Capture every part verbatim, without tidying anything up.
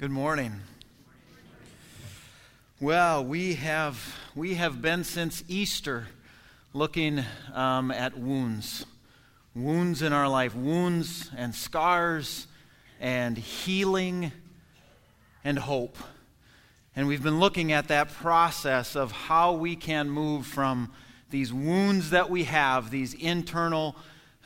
Good morning. Well, we have we have been since Easter looking um, at wounds, wounds in our life, wounds and scars and healing and hope. And we've been looking at that process of how we can move from these wounds that we have, these internal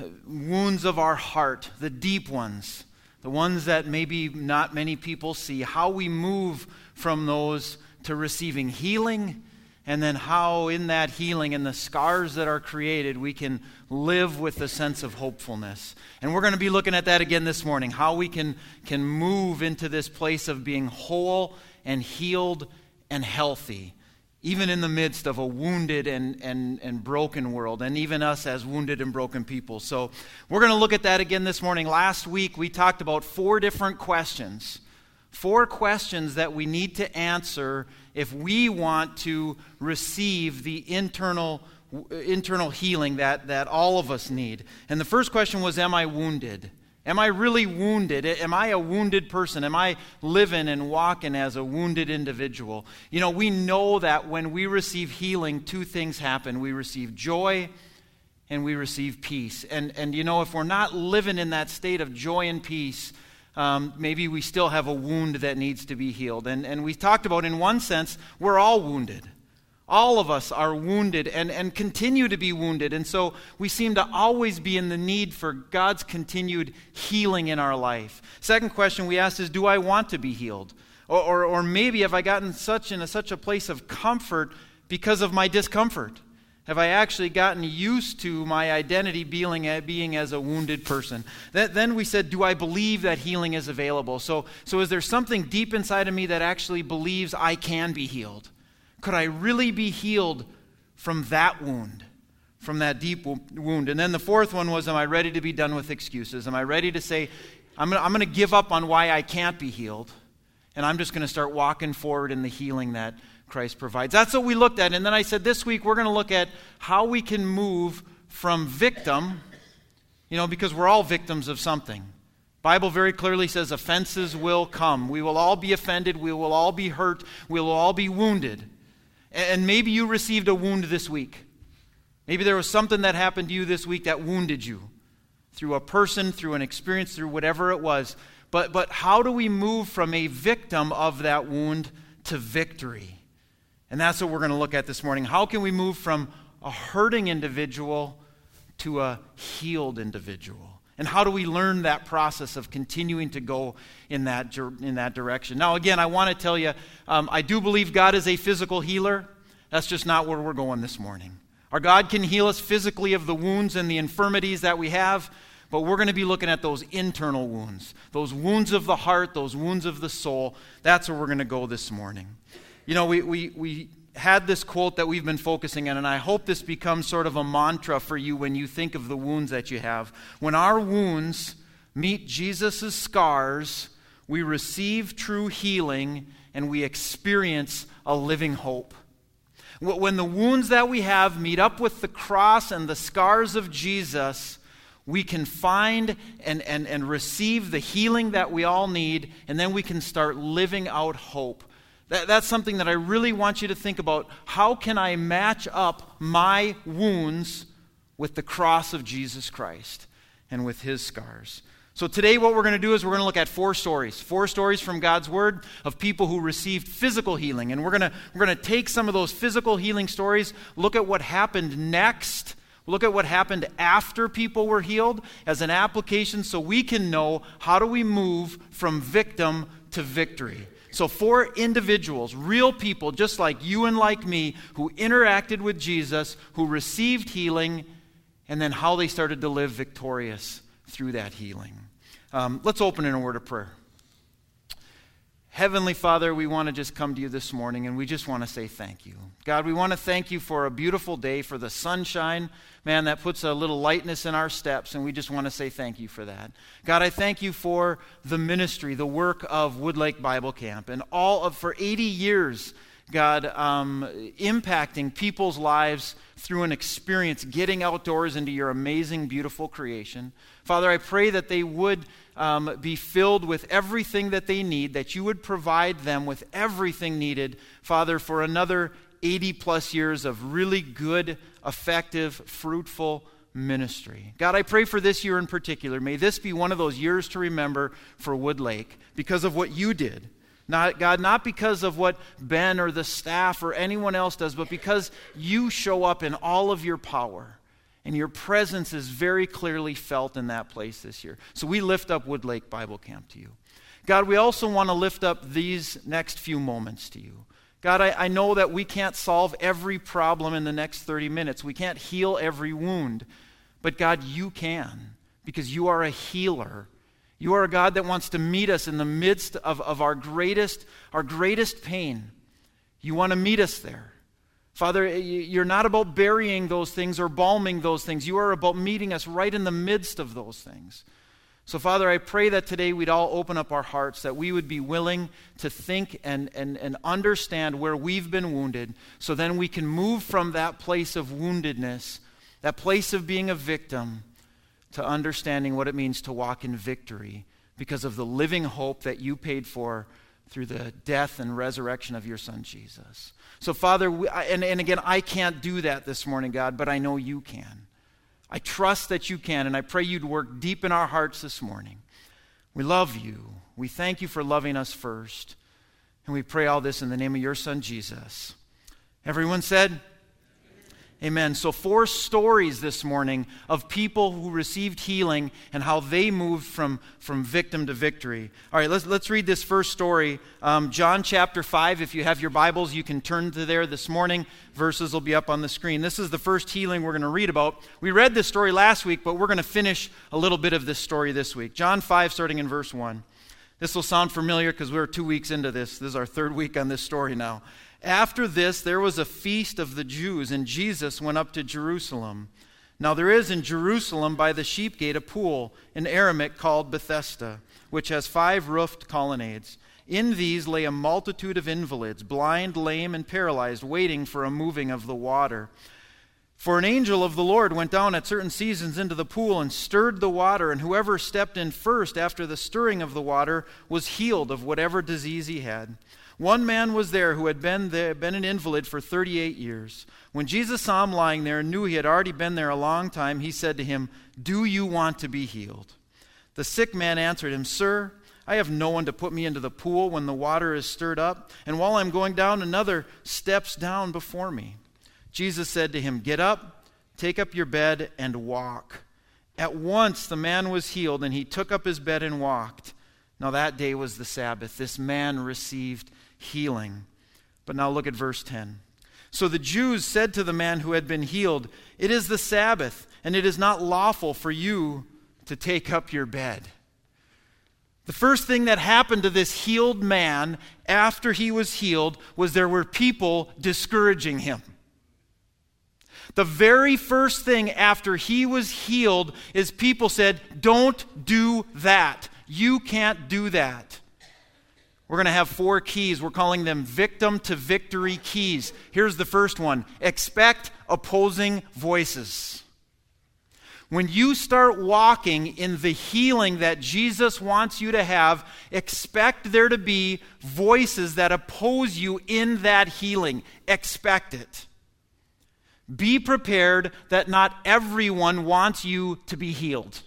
wounds of our heart, the deep ones, the ones that maybe not many people see, how we move from those to receiving healing, and then how in that healing and the scars that are created, we can live with a sense of hopefulness. And we're going to be looking at that again this morning, how we can, can move into this place of being whole and healed and healthy, even in the midst of a wounded and, and, and broken world, and even us as wounded and broken people. So we're going to look at that again this morning. Last week we talked about four different questions, four questions that we need to answer if we want to receive the internal internal healing that, that all of us need. And the first question was, am I wounded? Am I really wounded? Am I a wounded person? Am I living and walking as a wounded individual? You know, we know that when we receive healing, two things happen. We receive joy and we receive peace. And, and you know, if we're not living in that state of joy and peace, um, maybe we still have a wound that needs to be healed. And, and we talked about, in one sense, we're all wounded. All of us are wounded and, and continue to be wounded. And so we seem to always be in the need for God's continued healing in our life. Second question we asked is, do I want to be healed? Or, or, or maybe have I gotten such in a, such a place of comfort because of my discomfort? Have I actually gotten used to my identity being, being as a wounded person? That, then we said, do I believe that healing is available? So, so is there something deep inside of me that actually believes I can be healed? Could I really be healed from that wound, from that deep wound? And then the fourth one was, am I ready to be done with excuses? Am I ready to say, I'm going I'm to give up on why I can't be healed, and I'm just going to start walking forward in the healing that Christ provides? That's what we looked at. And then I said this week we're going to look at how we can move from victim, you know, because we're all victims of something. Bible very clearly says offenses will come. We will all be offended. We will all be hurt. We will all be wounded. And maybe you received a wound this week. Maybe there was something that happened to you this week that wounded you through a person, through an experience, through whatever it was. But, but how do we move from a victim of that wound to victory? And that's what we're going to look at this morning. How can we move from a hurting individual to a healed individual? And how do we learn that process of continuing to go in that in that direction? Now, again, I want to tell you, um, I do believe God is a physical healer. That's just not where we're going this morning. Our God can heal us physically of the wounds and the infirmities that we have, but we're going to be looking at those internal wounds, those wounds of the heart, those wounds of the soul. That's where we're going to go this morning. You know, we we we had this quote that we've been focusing on, and I hope this becomes sort of a mantra for you when you think of the wounds that you have. When our wounds meet Jesus' scars, we receive true healing and we experience a living hope. When the wounds that we have meet up with the cross and the scars of Jesus, we can find and, and, and receive the healing that we all need, and then we can start living out hope. That, that's something that I really want you to think about. How can I match up my wounds with the cross of Jesus Christ and with his scars? So today what we're going to do is we're going to look at four stories. Four stories from God's Word of people who received physical healing. And we're going to, we're going to take some of those physical healing stories, look at what happened next, look at what happened after people were healed as an application so we can know how do we move from victim to victory. So four individuals, real people, just like you and like me, who interacted with Jesus, who received healing, and then how they started to live victorious through that healing. Um, let's open in a word of prayer. Heavenly Father, we want to just come to you this morning, and we just want to say thank you. God, we want to thank you for a beautiful day, for the sunshine, man, that puts a little lightness in our steps, and we just want to say thank you for that. God, I thank you for the ministry, the work of Woodlake Bible Camp, and all of, for eighty years, God, um, impacting people's lives through an experience, getting outdoors into your amazing, beautiful creation. Father, I pray that they would um, be filled with everything that they need, that you would provide them with everything needed, Father, for another eighty plus years of really good, effective, fruitful ministry. God, I pray for this year in particular. May this be one of those years to remember for Woodlake because of what you did. Not, God, not because of what Ben or the staff or anyone else does, but because you show up in all of your power. And your presence is very clearly felt in that place this year. So we lift up Woodlake Bible Camp to you. God, we also want to lift up these next few moments to you. God, I, I know that we can't solve every problem in the next thirty minutes. We can't heal every wound. But God, you can, because you are a healer. You are a God that wants to meet us in the midst of, of our greatest, our greatest pain. You want to meet us there. Father, you're not about burying those things or balming those things. You are about meeting us right in the midst of those things. So, Father, I pray that today we'd all open up our hearts, that we would be willing to think and, and, and understand where we've been wounded, so then we can move from that place of woundedness, that place of being a victim, to understanding what it means to walk in victory because of the living hope that you paid for through the death and resurrection of your Son, Jesus. So, Father, we, and, and again, I can't do that this morning, God, but I know you can. I trust that you can, and I pray you'd work deep in our hearts this morning. We love you. We thank you for loving us first. And we pray all this in the name of your Son, Jesus. Everyone said, amen. So four stories this morning of people who received healing and how they moved from, from victim to victory. All right, let's, let's read this first story. Um, John chapter five. If you have your Bibles, you can turn to there this morning. Verses will be up on the screen. This is the first healing we're going to read about. We read this story last week, but we're going to finish a little bit of this story this week. John five, starting in verse one. This will sound familiar because we're two weeks into this. This is our third week on this story now. After this, there was a feast of the Jews, and Jesus went up to Jerusalem. Now there is in Jerusalem by the sheep gate a pool in Aramaic called Bethesda, which has five roofed colonnades. In these lay a multitude of invalids, blind, lame, and paralyzed, waiting for a moving of the water. For an angel of the Lord went down at certain seasons into the pool and stirred the water, and whoever stepped in first after the stirring of the water was healed of whatever disease he had. One man was there who had been there, been an invalid for thirty-eight years. When Jesus saw him lying there and knew he had already been there a long time, he said to him, "Do you want to be healed?" The sick man answered him, "Sir, I have no one to put me into the pool when the water is stirred up, and while I'm going down, another steps down before me." Jesus said to him, "Get up, take up your bed, and walk." At once the man was healed, and he took up his bed and walked. Now that day was the Sabbath. This man received healing. But now look at verse ten. So the Jews said to the man who had been healed, "It is the Sabbath, and it is not lawful for you to take up your bed." The first thing that happened to this healed man after he was healed was there were people discouraging him. The very first thing after he was healed is people said, "Don't do that. You can't do that." We're going to have four keys. We're calling them victim to victory keys. Here's the first one. Expect opposing voices. When you start walking in the healing that Jesus wants you to have, expect there to be voices that oppose you in that healing. Expect it. Be prepared that not everyone wants you to be healed.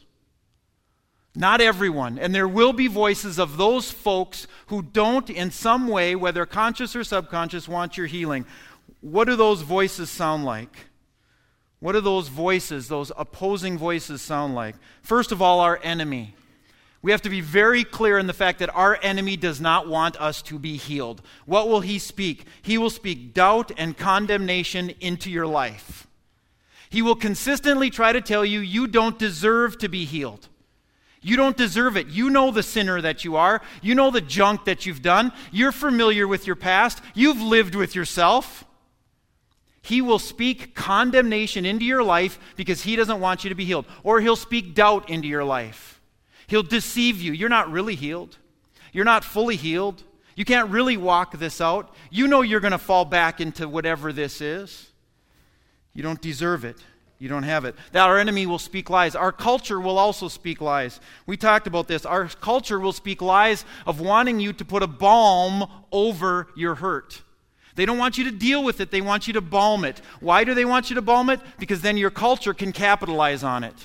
Not everyone. And there will be voices of those folks who don't in some way, whether conscious or subconscious, want your healing. What do those voices sound like? What do those voices, those opposing voices sound like? First of all, our enemy. We have to be very clear in the fact that our enemy does not want us to be healed. What will he speak? He will speak doubt and condemnation into your life. He will consistently try to tell you you don't deserve to be healed. You don't deserve it. You know the sinner that you are. You know the junk that you've done. You're familiar with your past. You've lived with yourself. He will speak condemnation into your life because he doesn't want you to be healed. Or he'll speak doubt into your life. He'll deceive you. You're not really healed. You're not fully healed. You can't really walk this out. You know you're going to fall back into whatever this is. You don't deserve it. You don't have it. That our enemy will speak lies. Our culture will also speak lies. We talked about this. Our culture will speak lies of wanting you to put a balm over your hurt. They don't want you to deal with it. They want you to balm it. Why do they want you to balm it? Because then your culture can capitalize on it.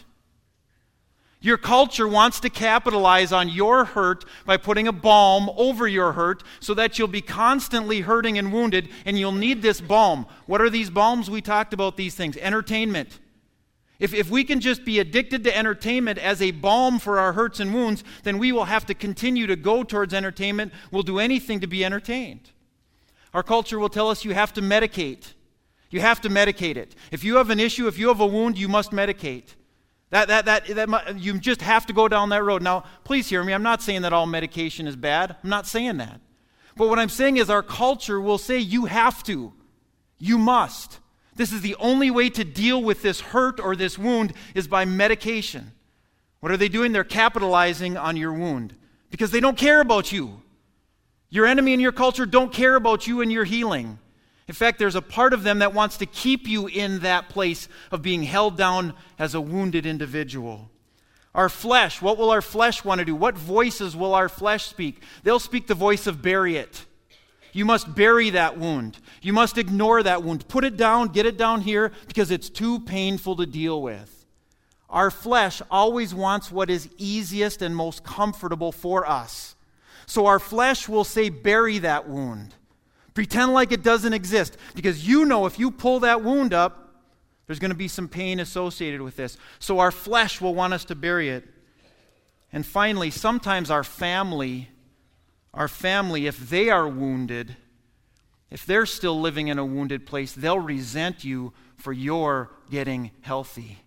Your culture wants to capitalize on your hurt by putting a balm over your hurt so that you'll be constantly hurting and wounded, and you'll need this balm. What are these balms? We talked about these things. Entertainment. If, if we can just be addicted to entertainment as a balm for our hurts and wounds, then we will have to continue to go towards entertainment. We'll do anything to be entertained. Our culture will tell us you have to medicate. You have to medicate it. If you have an issue, if you have a wound, you must medicate. That, that, that, that, you just have to go down that road. Now, please hear me. I'm not saying that all medication is bad. I'm not saying that. But what I'm saying is our culture will say you have to. You must. This is the only way to deal with this hurt or this wound is by medication. What are they doing? They're capitalizing on your wound because they don't care about you. Your enemy and your culture don't care about you and your healing. In fact, there's a part of them that wants to keep you in that place of being held down as a wounded individual. Our flesh, what will our flesh want to do? What voices will our flesh speak? They'll speak the voice of bury it. You must bury that wound. You must ignore that wound. Put it down, get it down here, because it's too painful to deal with. Our flesh always wants what is easiest and most comfortable for us. So our flesh will say, bury that wound. Pretend like it doesn't exist, because you know if you pull that wound up, there's going to be some pain associated with this. So our flesh will want us to bury it. And finally, sometimes our family, our family, if they are wounded, if they're still living in a wounded place, they'll resent you for your getting healthy.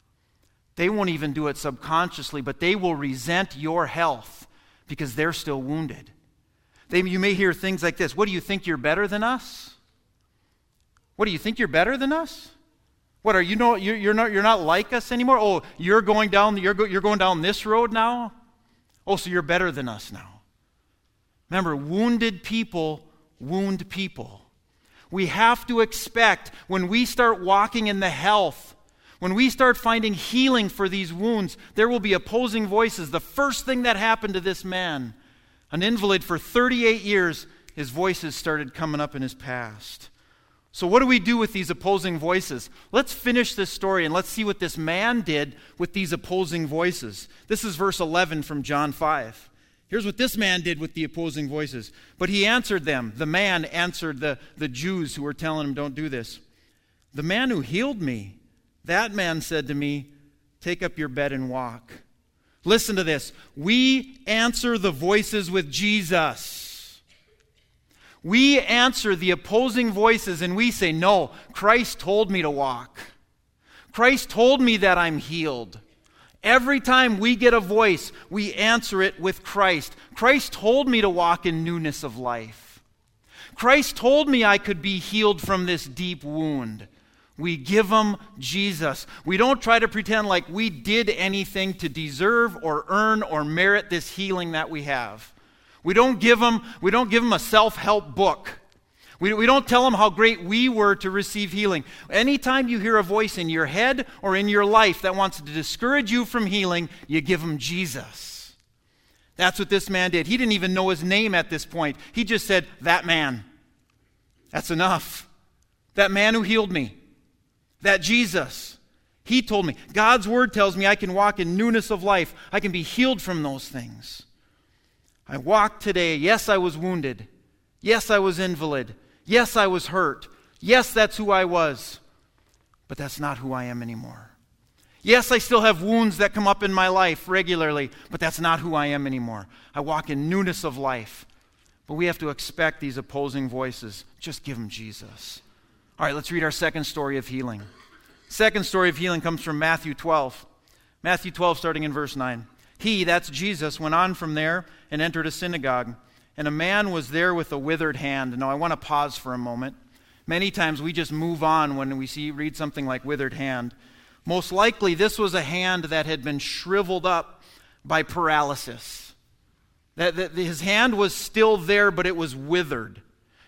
They won't even do it subconsciously, but they will resent your health because they're still wounded. They, you may hear things like this. What do you think, you're better than us? What do you think, you're better than us? What are you know you're, you're not you're not like us anymore? Oh, you're going down you're go, you're going down this road now? Oh, so you're better than us now. Remember, wounded people wound people. We have to expect when we start walking in the health, when we start finding healing for these wounds, there will be opposing voices. The first thing that happened to this man, an invalid for thirty-eight years, his voices started coming up in his past. So what do we do with these opposing voices? Let's finish this story and let's see what this man did with these opposing voices. This is verse eleven from John five. Here's what this man did with the opposing voices. But he answered them. The man answered the, the Jews who were telling him, don't do this. The man who healed me, that man said to me, take up your bed and walk. Listen to this. We answer the voices with Jesus. We answer the opposing voices and we say, no, Christ told me to walk. Christ told me that I'm healed. Every time we get a voice, we answer it with Christ. Christ told me to walk in newness of life. Christ told me I could be healed from this deep wound. We give him Jesus. We don't try to pretend like we did anything to deserve or earn or merit this healing that we have. We don't give him, we don't give him a self-help book. We, we don't tell him how great we were to receive healing. Anytime you hear a voice in your head or in your life that wants to discourage you from healing, you give him Jesus. That's what this man did. He didn't even know his name at this point. He just said, that man. That's enough. That man who healed me. That Jesus. He told me. God's word tells me I can walk in newness of life. I can be healed from those things. I walked today. Yes, I was wounded. Yes, I was invalid. Yes, I was hurt. Yes, that's who I was. But that's not who I am anymore. Yes, I still have wounds that come up in my life regularly, but that's not who I am anymore. I walk in newness of life. But we have to expect these opposing voices. Just give them Jesus. All right, let's read our second story of healing. Second story of healing comes from Matthew twelve. Matthew twelve, starting in verse nine. He, that's Jesus, went on from there and entered a synagogue. And a man was there with a withered hand. Now, I want to pause for a moment. Many times we just move on when we see read something like withered hand. Most likely, this was a hand that had been shriveled up by paralysis. That, that his hand was still there, but it was withered.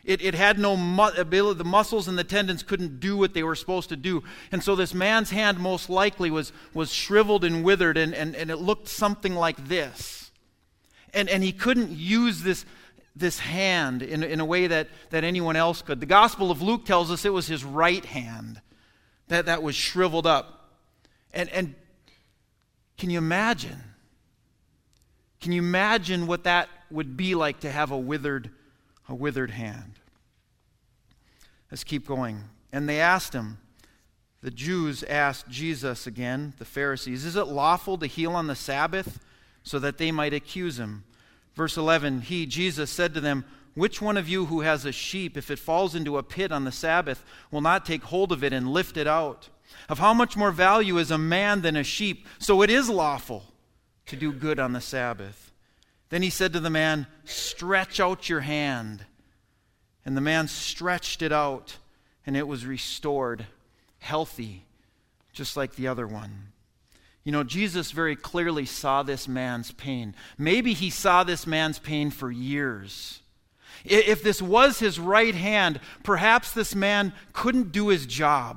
It, it had no mu- ability, the muscles and the tendons couldn't do what they were supposed to do. And so this man's hand most likely was, was shriveled and withered, and, and, and it looked something like this. And, and he couldn't use this, this hand in, in a way that, that anyone else could. The Gospel of Luke tells us it was his right hand that, that was shriveled up. And, and can you imagine? Can you imagine what that would be like to have a withered A withered hand? Let's keep going. And they asked him, the Jews asked Jesus again, the Pharisees, is it lawful to heal on the Sabbath? So that they might accuse him. Verse eleven, he, Jesus, said to them, which one of you who has a sheep, if it falls into a pit on the Sabbath, will not take hold of it and lift it out? Of how much more value is a man than a sheep? So it is lawful to do good on the Sabbath. Then he said to the man, stretch out your hand. And the man stretched it out, and it was restored, healthy, just like the other one. You know, Jesus very clearly saw this man's pain. Maybe he saw this man's pain for years. If this was his right hand, perhaps this man couldn't do his job.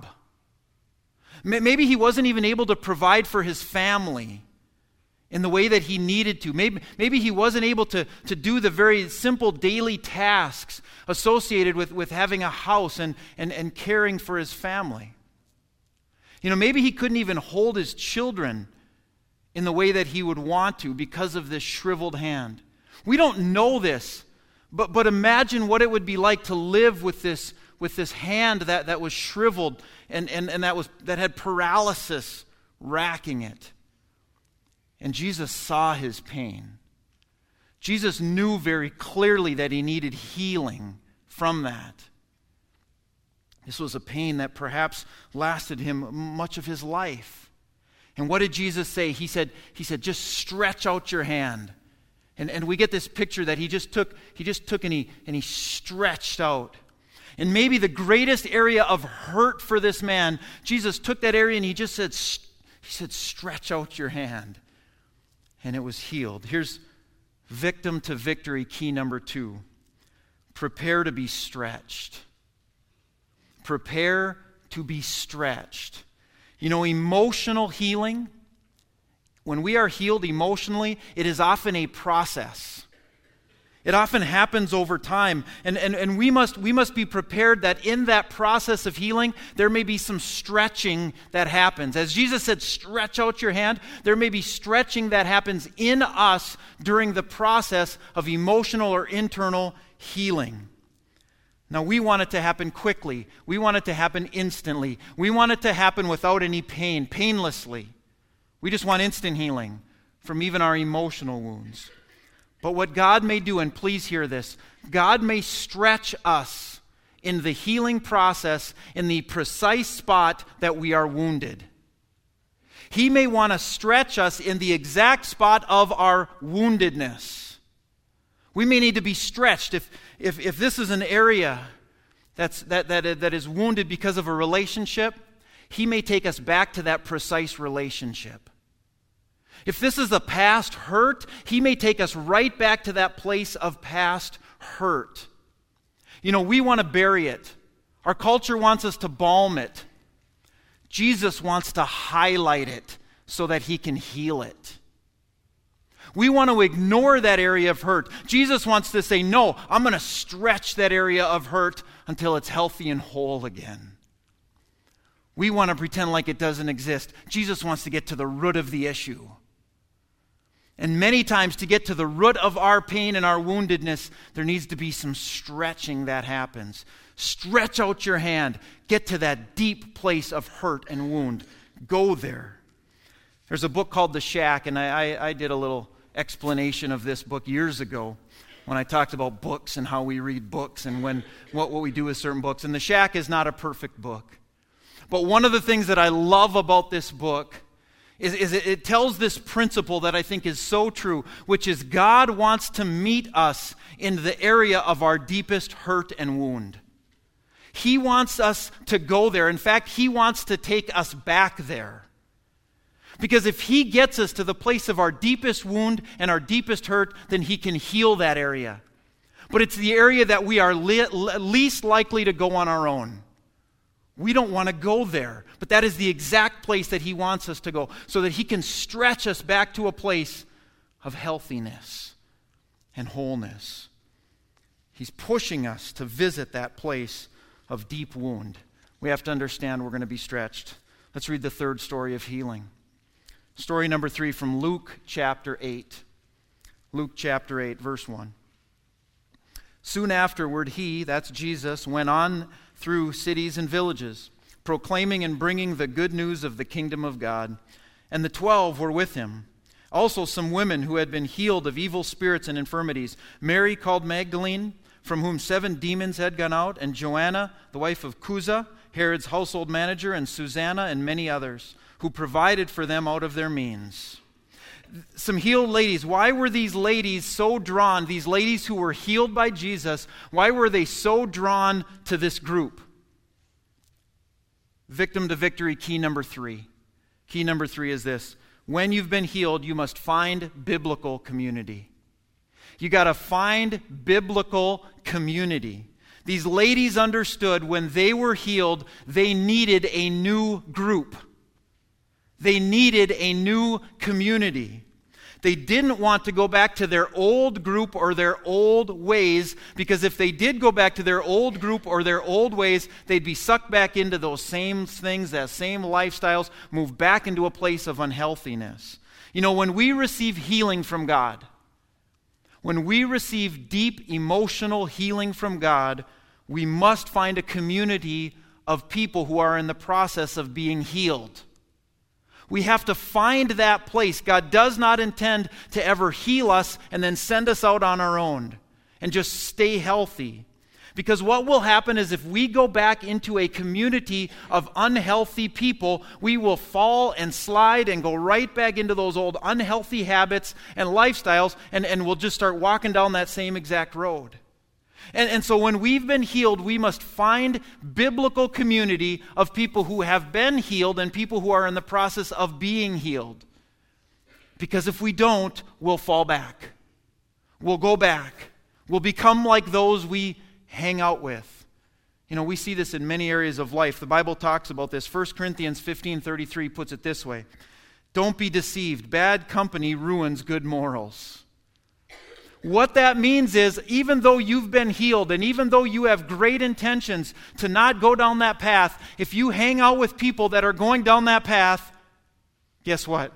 Maybe he wasn't even able to provide for his family in the way that he needed to. Maybe, maybe he wasn't able to, to do the very simple daily tasks associated with, with having a house and, and, and caring for his family. You know, maybe he couldn't even hold his children in the way that he would want to because of this shriveled hand. We don't know this, but, but imagine what it would be like to live with this, with this hand that, that was shriveled and, and, and that was that had paralysis racking it. And Jesus saw his pain. Jesus knew very clearly that he needed healing from that. This was a pain that perhaps lasted him much of his life. And what did Jesus say? He said, he said, just stretch out your hand. And, and we get this picture that he just took, he just took and he, and he stretched out. And maybe the greatest area of hurt for this man, Jesus took that area and he just said, he said, stretch out your hand. And it was healed. Here's victim to victory key number two. Prepare to be stretched. Prepare to be stretched. You know, emotional healing, when we are healed emotionally, it is often a process. It often happens over time. And, and, and we must, we must be prepared that in that process of healing, there may be some stretching that happens. As Jesus said, stretch out your hand, there may be stretching that happens in us during the process of emotional or internal healing. Now, we want it to happen quickly. We want it to happen instantly. We want it to happen without any pain, painlessly. We just want instant healing from even our emotional wounds. But what God may do, and please hear this, God may stretch us in the healing process in the precise spot that we are wounded. He may want to stretch us in the exact spot of our woundedness. We may need to be stretched. If, if, if this is an area that's, that, that, that is wounded because of a relationship, He may take us back to that precise relationship. If this is a past hurt, He may take us right back to that place of past hurt. You know, we want to bury it. Our culture wants us to balm it. Jesus wants to highlight it so that He can heal it. We want to ignore that area of hurt. Jesus wants to say, no, I'm going to stretch that area of hurt until it's healthy and whole again. We want to pretend like it doesn't exist. Jesus wants to get to the root of the issue. And many times to get to the root of our pain and our woundedness, there needs to be some stretching that happens. Stretch out your hand. Get to that deep place of hurt and wound. Go there. There's a book called The Shack, and I, I, I did a little explanation of this book years ago when I talked about books and how we read books and when what, what we do with certain books. And The Shack is not a perfect book. But one of the things that I love about this book is, is it, it tells this principle that I think is so true, which is God wants to meet us in the area of our deepest hurt and wound. He wants us to go there. In fact, He wants to take us back there. Because if He gets us to the place of our deepest wound and our deepest hurt, then He can heal that area. But it's the area that we are le- least likely to go on our own. We don't want to go there, but that is the exact place that he wants us to go, so that he can stretch us back to a place of healthiness and wholeness. He's pushing us to visit that place of deep wound. We have to understand we're going to be stretched. Let's read the third story of healing. Story number three from Luke chapter eight. Luke chapter eight, verse one. Soon afterward, he, that's Jesus, went on through cities and villages, proclaiming and bringing the good news of the kingdom of God. And the twelve were with him. Also some women who had been healed of evil spirits and infirmities. Mary called Magdalene, from whom seven demons had gone out, and Joanna, the wife of Chuza, Herod's household manager, and Susanna, and many others, who provided for them out of their means. Some healed ladies. Why were these ladies so drawn, these ladies who were healed by Jesus, why were they so drawn to this group? Victim to victory, key number three. Key number three is this. When you've been healed, you must find biblical community. You got to find biblical community. These ladies understood when they were healed, they needed a new group. They needed a new community. They didn't want to go back to their old group or their old ways, because if they did go back to their old group or their old ways, they'd be sucked back into those same things, that same lifestyles, move back into a place of unhealthiness. You know, when we receive healing from God, when we receive deep emotional healing from God, we must find a community of people who are in the process of being healed. We have to find that place. God does not intend to ever heal us and then send us out on our own and just stay healthy. Because what will happen is if we go back into a community of unhealthy people, we will fall and slide and go right back into those old unhealthy habits and lifestyles, and, and we'll just start walking down that same exact road. And, and so when we've been healed, we must find biblical community of people who have been healed and people who are in the process of being healed. Because if we don't, we'll fall back. We'll go back. We'll become like those we hang out with. You know, we see this in many areas of life. The Bible talks about this. First Corinthians fifteen thirty-three puts it this way. Don't be deceived. Bad company ruins good morals. What that means is, even though you've been healed and even though you have great intentions to not go down that path, if you hang out with people that are going down that path, guess what?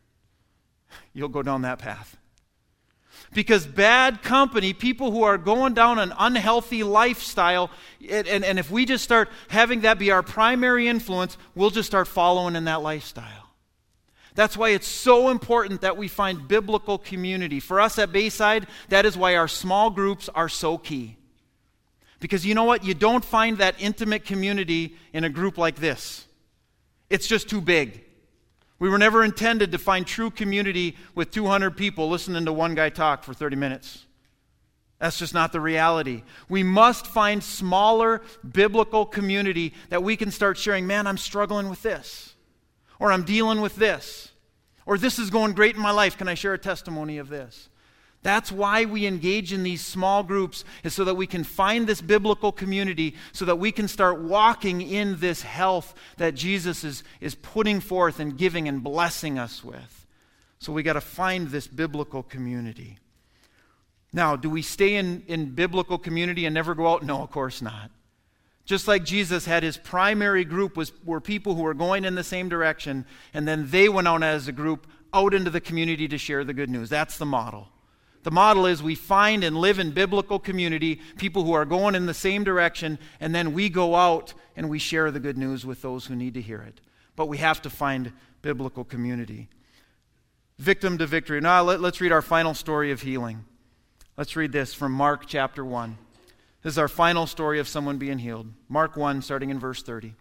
You'll go down that path. Because bad company, people who are going down an unhealthy lifestyle, and, and, and if we just start having that be our primary influence, we'll just start following in that lifestyle. That's why it's so important that we find biblical community. For us at Bayside, that is why our small groups are so key. Because you know what? You don't find that intimate community in a group like this. It's just too big. We were never intended to find true community with two hundred people listening to one guy talk for thirty minutes. That's just not the reality. We must find smaller biblical community that we can start sharing, man, I'm struggling with this. Or I'm dealing with this. Or this is going great in my life. Can I share a testimony of this? That's why we engage in these small groups, is so that we can find this biblical community, so that we can start walking in this health that Jesus is, is putting forth and giving and blessing us with. So we got to find this biblical community. Now, do we stay in, in biblical community and never go out? No, of course not. Just like Jesus had his primary group was were people who were going in the same direction, and then they went out as a group out into the community to share the good news. That's the model. The model is we find and live in biblical community, people who are going in the same direction, and then we go out and we share the good news with those who need to hear it. But we have to find biblical community. Victim to victory. Now let, let's read our final story of healing. Let's read this from Mark chapter one. This is our final story of someone being healed. Mark one, starting in verse thirty.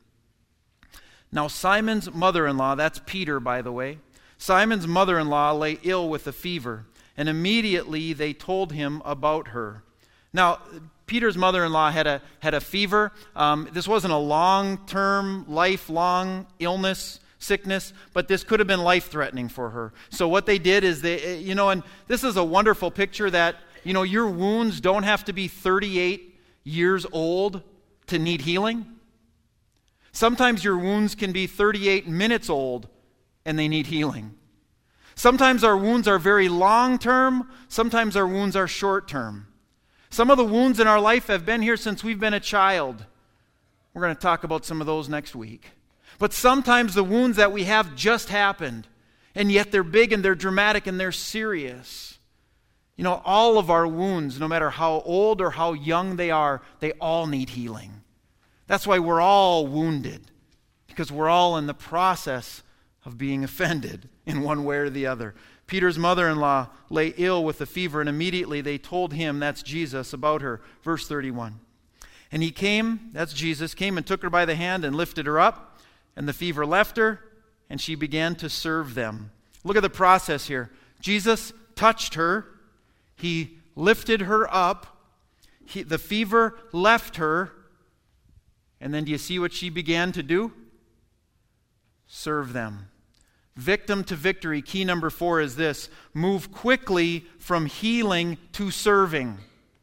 Now Simon's mother-in-law, that's Peter, by the way, Simon's mother-in-law lay ill with a fever, and immediately they told him about her. Now, Peter's mother-in-law had a had a fever. Um, this wasn't a long-term, lifelong illness, sickness, but this could have been life-threatening for her. So what they did is they, you know, and this is a wonderful picture that You know, your wounds don't have to be thirty-eight years old to need healing. Sometimes your wounds can be thirty-eight minutes old and they need healing. Sometimes our wounds are very long-term. Sometimes our wounds are short-term. Some of the wounds in our life have been here since we've been a child. We're going to talk about some of those next week. But sometimes the wounds that we have just happened, and yet they're big and they're dramatic and they're serious. You know, all of our wounds, no matter how old or how young they are, they all need healing. That's why we're all wounded, because we're all in the process of being offended in one way or the other. Peter's mother-in-law lay ill with a fever, and immediately they told him, that's Jesus, about her. Verse thirty-one. And he came, that's Jesus, came and took her by the hand and lifted her up, and the fever left her, and she began to serve them. Look at the process here. Jesus touched her. He lifted her up. He, the fever left her. And then do you see what she began to do? Serve them. Victim to victory. Key number four is this. Move quickly from healing to serving.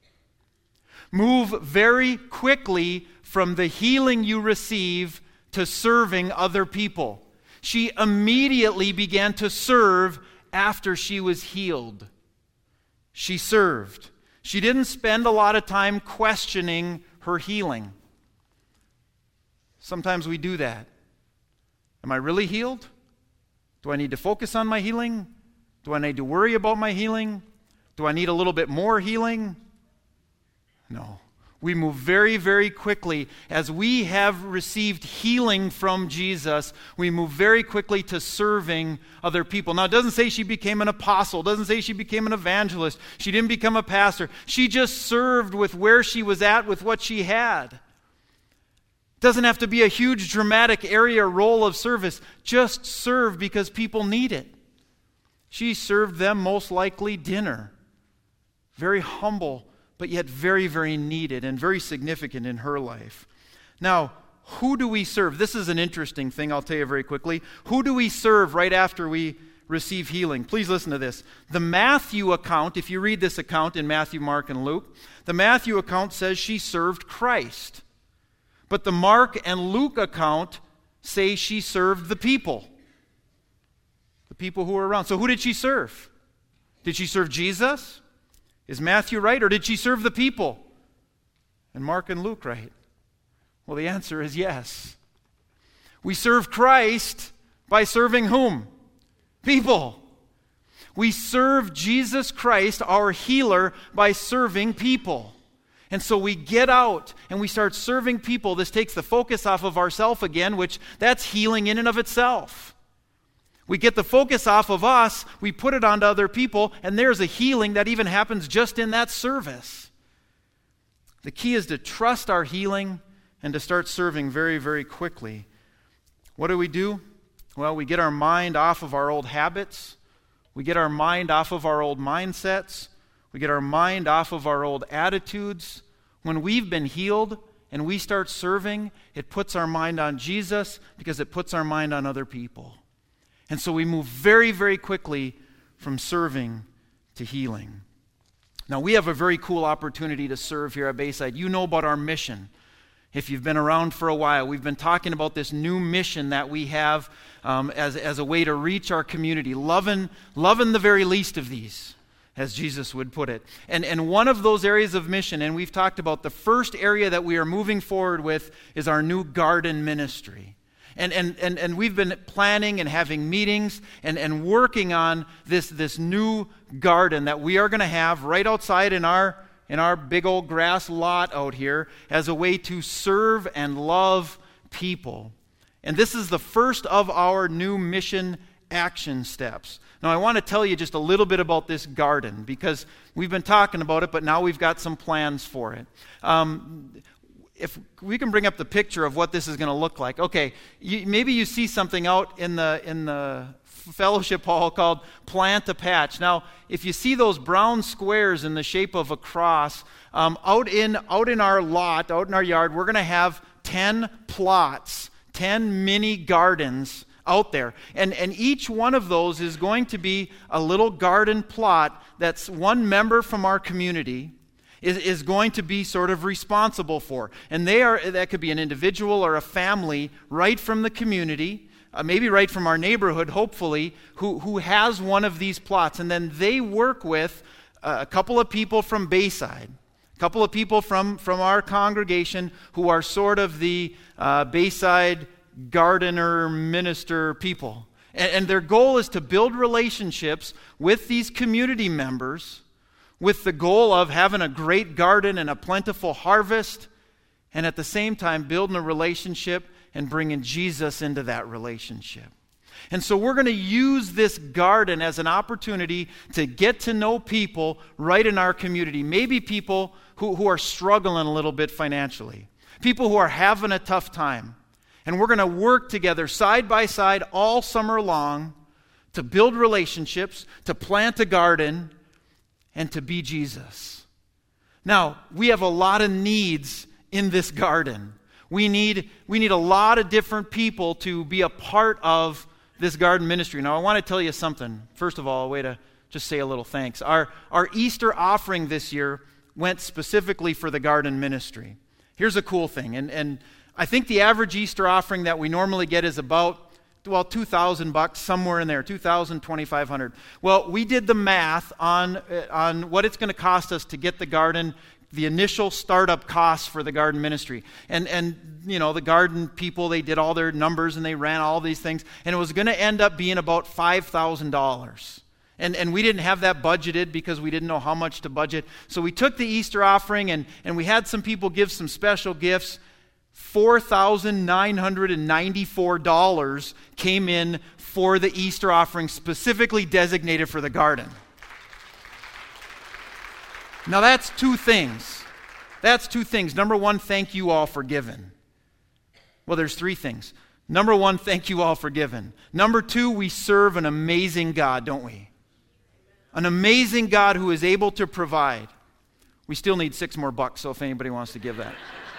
Move very quickly from the healing you receive to serving other people. She immediately began to serve after she was healed. She served. She didn't spend a lot of time questioning her healing. Sometimes we do that. Am I really healed? Do I need to focus on my healing? Do I need to worry about my healing? Do I need a little bit more healing? No. We move very, very quickly. As we have received healing from Jesus, we move very quickly to serving other people. Now, it doesn't say she became an apostle. It doesn't say she became an evangelist. She didn't become a pastor. She just served with where she was at, with what she had. It doesn't have to be a huge, dramatic area or role of service. Just serve because people need it. She served them most likely dinner. Very humble, but yet very, very needed and very significant in her life. Now, who do we serve? This is an interesting thing, I'll tell you very quickly. Who do we serve right after we receive healing? Please listen to this. The Matthew account, if you read this account in Matthew, Mark, and Luke, the Matthew account says she served Christ. But the Mark and Luke account say she served the people. The people who were around. So who did she serve? Did she serve Jesus? Is Matthew right? Or did she serve the people? And Mark and Luke right? Well, the answer is yes. We serve Christ by serving whom? People. We serve Jesus Christ, our healer, by serving people. And so we get out and we start serving people. This takes the focus off of ourselves again, which that's healing in and of itself. We get the focus off of us, we put it onto other people, and there's a healing that even happens just in that service. The key is to trust our healing and to start serving very, very quickly. What do we do? Well, we get our mind off of our old habits. We get our mind off of our old mindsets. We get our mind off of our old attitudes. When we've been healed and we start serving, it puts our mind on Jesus because it puts our mind on other people. And so we move very, very quickly from serving to healing. Now, we have a very cool opportunity to serve here at Bayside. You know about our mission. If you've been around for a while, we've been talking about this new mission that we have um, as, as a way to reach our community, loving, loving the very least of these, as Jesus would put it. And, and one of those areas of mission, and we've talked about the first area that we are moving forward with, is our new garden ministry. And, and, and, and we've been planning and having meetings and, and working on this, this new garden that we are going to have right outside in our, in our big old grass lot out here as a way to serve and love people. And this is the first of our new mission action steps. Now, I want to tell you just a little bit about this garden because we've been talking about it, but now we've got some plans for it. Um, If we can bring up the picture of what this is going to look like. Okay, you, maybe you see something out in the in the fellowship hall called Plant a Patch. Now, if you see those brown squares in the shape of a cross, um, out in out in our lot, out in our yard, we're going to have ten plots, ten mini gardens out there. And, and each one of those is going to be a little garden plot that's one member from our community is, is going to be sort of responsible for. And they are that could be an individual or a family right from the community, uh, maybe right from our neighborhood, hopefully, who, who has one of these plots. And then they work with uh, a couple of people from Bayside, a couple of people from, from our congregation who are sort of the uh, Bayside gardener, minister people. And, and their goal is to build relationships with these community members with the goal of having a great garden and a plentiful harvest, and at the same time building a relationship and bringing Jesus into that relationship. And so we're going to use this garden as an opportunity to get to know people right in our community. Maybe people who, who are struggling a little bit financially. People who are having a tough time. And we're going to work together side by side all summer long to build relationships, to plant a garden, and to be Jesus. Now, we have a lot of needs in this garden. We need, we need a lot of different people to be a part of this garden ministry. Now, I want to tell you something. First of all, a way to just say a little thanks. Our, our Easter offering this year went specifically for the garden ministry. Here's a cool thing, and, and I think the average Easter offering that we normally get is about, well, two thousand bucks, somewhere in there, two thousand, twenty-five hundred. Well, we did the math on, uh, on what it's going to cost us to get the garden, the initial startup costs for the garden ministry. And, and you know, the garden people, they did all their numbers and they ran all these things, and it was going to end up being about five thousand dollars. And, and we didn't have that budgeted because we didn't know how much to budget. So we took the Easter offering, and, and we had some people give some special gifts. four thousand nine hundred ninety-four dollars came in for the Easter offering specifically designated for the garden. Now that's two things. That's two things. Number one, thank you all for giving. Well, there's three things. Number one, thank you all for giving. Number two, we serve an amazing God, don't we? An amazing God who is able to provide. We still need six more bucks, so if anybody wants to give that.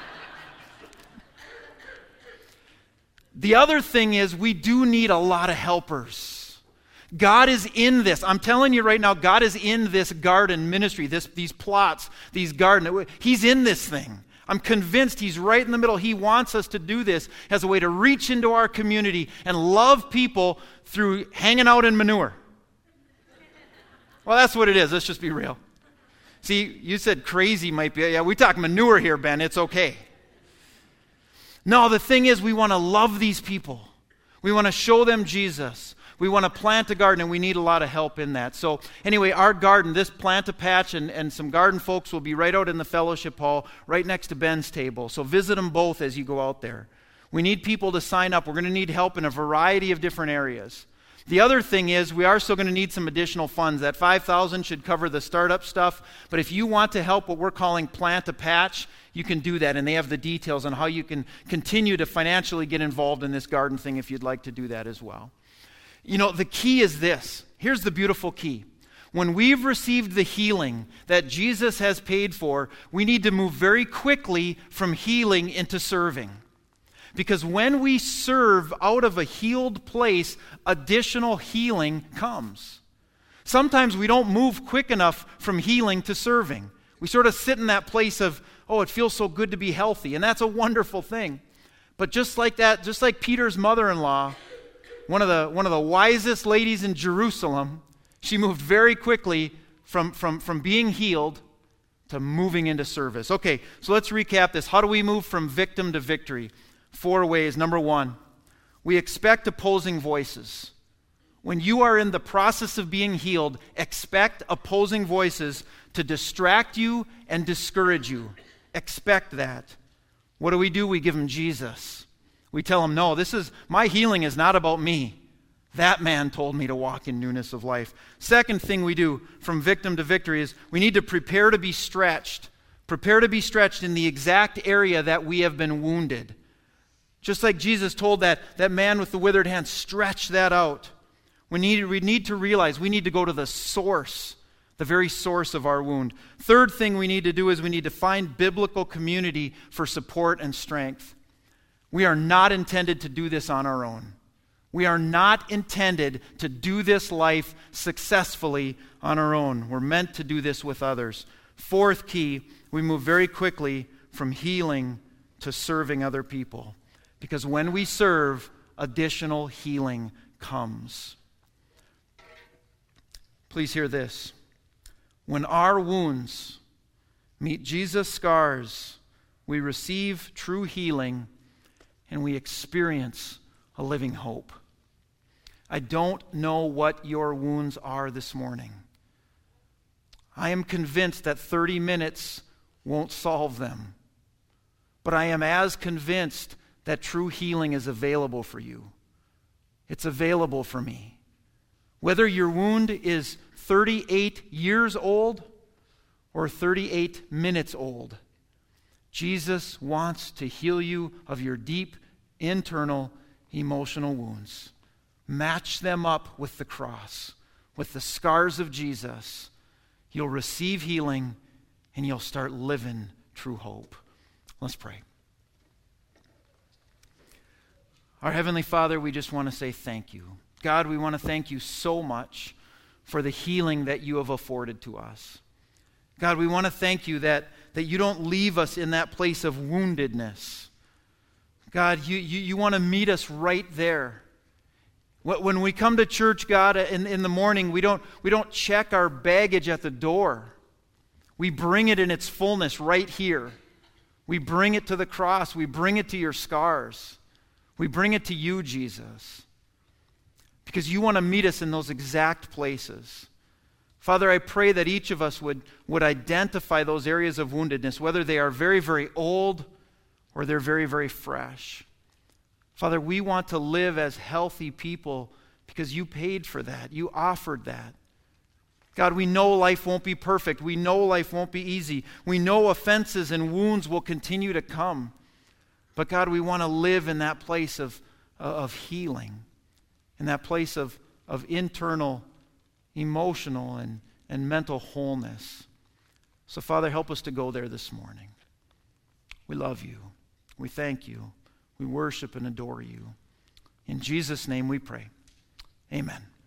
The other thing is we do need a lot of helpers. God is in this. I'm telling you right now, God is in this garden ministry, this, these plots, these gardens. He's in this thing. I'm convinced He's right in the middle. He wants us to do this as a way to reach into our community and love people through hanging out in manure. Well, that's what it is. Let's just be real. See, you said crazy might be. Yeah, we talk manure here, Ben. It's okay. No, the thing is we want to love these people. We want to show them Jesus. We want to plant a garden, and we need a lot of help in that. So anyway, our garden, this Plant-A-Patch and, and some garden folks will be right out in the fellowship hall, right next to Ben's table. So visit them both as you go out there. We need people to sign up. We're going to need help in a variety of different areas. The other thing is we are still going to need some additional funds. That five thousand dollars should cover the startup stuff. But if you want to help what we're calling Plant-A-Patch, you can do that. And they have the details on how you can continue to financially get involved in this garden thing if you'd like to do that as well. You know, the key is this. Here's the beautiful key. When we've received the healing that Jesus has paid for, we need to move very quickly from healing into serving. Because when we serve out of a healed place, additional healing comes. Sometimes we don't move quick enough from healing to serving. We sort of sit in that place of, oh, it feels so good to be healthy, and that's a wonderful thing. But just like that, just like Peter's mother-in-law, one of the one of the wisest ladies in Jerusalem, she moved very quickly from, from, from being healed to moving into service. Okay, so let's recap this. How do we move from victim to victory? Four ways. Number one, we expect opposing voices. When you are in the process of being healed, expect opposing voices to distract you and discourage you. Expect that. What do we do? We give them Jesus. We tell them, no, this is, my healing is not about me. That man told me to walk in newness of life. Second thing we do from victim to victory is we need to prepare to be stretched. Prepare to be stretched in the exact area that we have been wounded. Just like Jesus told that, that man with the withered hand, stretch that out. We need, we need to realize we need to go to the source, the very source of our wound. Third thing we need to do is we need to find biblical community for support and strength. We are not intended to do this on our own. We are not intended to do this life successfully on our own. We're meant to do this with others. Fourth key, we move very quickly from healing to serving other people. Because when we serve, additional healing comes. Please hear this. When our wounds meet Jesus' scars, we receive true healing and we experience a living hope. I don't know what your wounds are this morning. I am convinced that thirty minutes won't solve them. But I am as convinced that true healing is available for you. It's available for me. Whether your wound is thirty-eight years old or thirty-eight minutes old, Jesus wants to heal you of your deep internal emotional wounds. Match them up with the cross, with the scars of Jesus. You'll receive healing and you'll start living true hope. Let's pray. Our Heavenly Father, we just want to say thank you. God, we want to thank you so much for the healing that you have afforded to us. God, we want to thank you that, that you don't leave us in that place of woundedness. God, you, you, you want to meet us right there. When we come to church, God, in, in the morning, we don't, we don't check our baggage at the door. We bring it in its fullness right here. We bring it to the cross. We bring it to your scars. We bring it to you, Jesus, because you want to meet us in those exact places. Father, I pray that each of us would, would identify those areas of woundedness, whether they are very, very old or they're very, very fresh. Father, we want to live as healthy people because you paid for that. You offered that. God, we know life won't be perfect. We know life won't be easy. We know offenses and wounds will continue to come. But God, we want to live in that place of, of healing, in that place of, of internal, emotional, and, and mental wholeness. So, Father, help us to go there this morning. We love you. We thank you. We worship and adore you. In Jesus' name we pray. Amen.